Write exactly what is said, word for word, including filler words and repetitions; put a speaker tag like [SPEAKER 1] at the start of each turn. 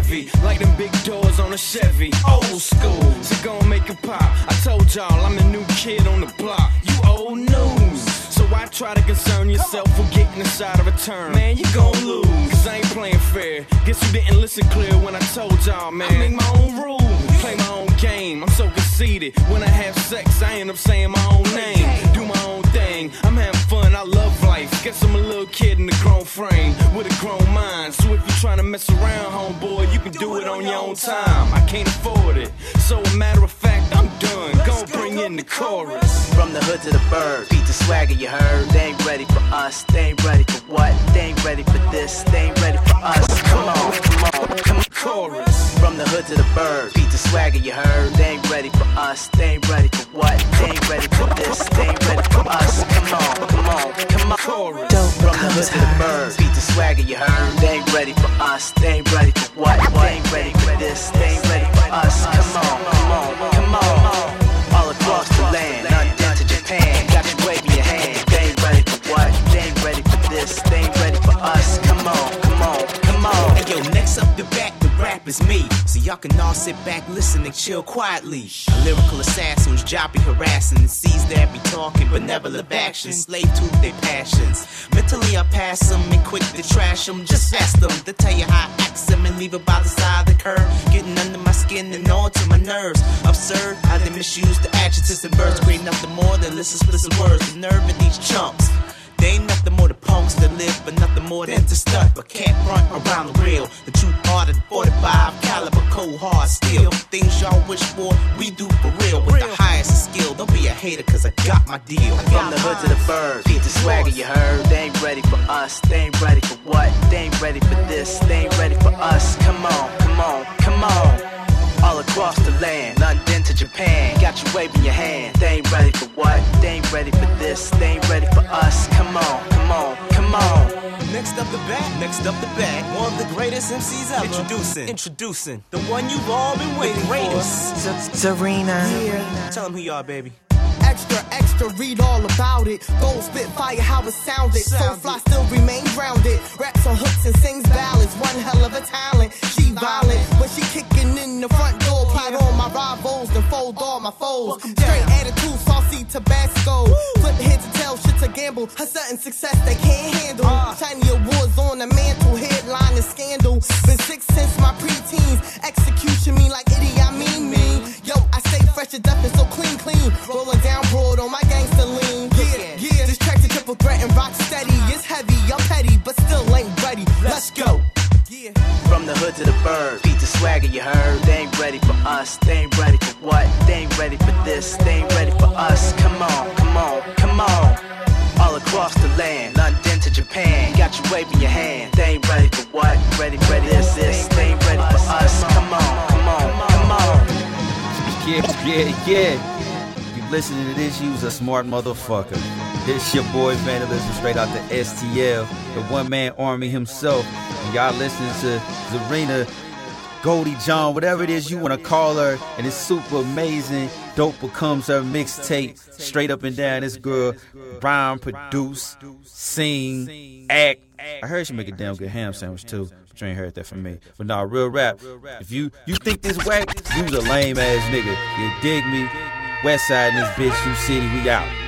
[SPEAKER 1] heavy, like them big doors on a Chevy. Old school, so gon' make it pop. I told y'all I'm the new kid on the block. You old news, so I try to concern yourself with getting a shot of a turn. Man, you gon' lose, cause I ain't playing fair. Guess you didn't listen clear when I told y'all, man. I make my own rules, play my own game. I'm so conceited, when I have sex, I end up saying my own name. Do my own thing, I'm having fun, I love life. Guess I'm a little kid in a grown frame, with a grown mind. So if you're trying to mess around, homeboy, you can do it on your own time. I can't afford it, so a matter of fact, I'm done. Gon' bring in the chorus.
[SPEAKER 2] From the hood to the bird, beat the swagger, you heard. They ain't ready for us, they ain't ready for what? They ain't ready for this, they ain't ready for us. Come on, come on, come on.
[SPEAKER 1] Chorus.
[SPEAKER 2] From the hood to the bird, beat the swagger, you heard. They ain't ready for us, they ain't ready for what? They ain't ready for this, they ain't ready for us. Come on, come on, come on.
[SPEAKER 1] Chorus.
[SPEAKER 2] From the hood to the bird, beat the swagger, you heard. They ain't ready for us, they ain't ready for what? They ain't ready for this, they ain't ready for us. Come on, come on, come on. All across the land, London to Japan, got you waving your hand. They ain't ready for what? They ain't ready for this, they ain't ready for us. Come on, come on, come on.
[SPEAKER 3] Hey yo, next up the back, the rap is me. So y'all can all sit back, listen, and chill quietly. A lyrical assassin whose job be harassing and sees that be talking benevolent actions, slave to their passions. Mentally I pass them and quick to trash them. Just ask them to tell you how I ask them and leave it by the side of the curb. Getting under my skin and on to my nerves. Absurd how they misuse the adjectives and verbs. Create nothing more than listen explicit words. The nerve in these chumps. They ain't nothing more than punks that live, but nothing more than to stunt, but can't front around the real. The truth harder than forty-five caliber, cold hard steel. Things y'all wish for, we do for real. With the highest skill, don't be a hater, cause I got my deal.
[SPEAKER 2] From the hood to the bird, beat the swagger, you heard. They ain't ready for us, they ain't ready for what? They ain't ready for this, they ain't ready for us. Come on, come on, come on. All across the land, London to Japan, got you waving your hand. They ain't ready for what? They ain't ready for this, they ain't ready for us. Come on, come on, come on.
[SPEAKER 3] Next up the back, next up the back, one of the greatest M Cs ever. Introducing, introducing, the one you've all been waiting for.
[SPEAKER 4] Zarina.
[SPEAKER 3] Yeah. Tell them who you are, baby.
[SPEAKER 4] Extra, extra, read all about it. Gold spit fire, how it sounded. So fly, still remain grounded. Raps on hooks and sings ballads. One hell of a talent. She violent when she kicking in the front door. Plot on my rivals, then fold all my foes. Straight attitude, saucy Tabasco. Flip heads and tail, shit's a gamble. Her sudden success they can't handle. Shiny awards on the mantle, headline and scandal. Been sick since my preteens. Execution me like Idi Amin mean. Yo, I stay fresh to death and so clean, clean. Rolling down broad on my gangster lean. Yeah, yeah. This track to triple threat and rock steady. It's heavy, I'm petty, but still ain't ready. Let's go. Yeah.
[SPEAKER 2] From the hood to the bird, beat the swagger, you heard. They ain't ready for us, they ain't ready for what? They ain't ready for this, they ain't ready for us. Come on, come on, come on. All across the land, London to Japan, got you waving your hand. They ain't ready for what? Ready, ready, this, this, they ain't ready for us. Come on, come on, come on.
[SPEAKER 5] Yeah, yeah, yeah. Listening to this, you's a smart motherfucker. This your boy Vandalism, straight out the S T L, the one-man army himself. And y'all listening to Zarina, Goldie John, whatever it is you want to call her, and it's super amazing. Dope becomes her mixtape, straight up and down. This girl, rhyme, produce, sing, act. I heard she make a damn good ham sandwich too, but you ain't heard that from me. But nah, real rap. If you you think this whack, you's a lame ass nigga. You dig me? Westside in this bitch, you city, we out.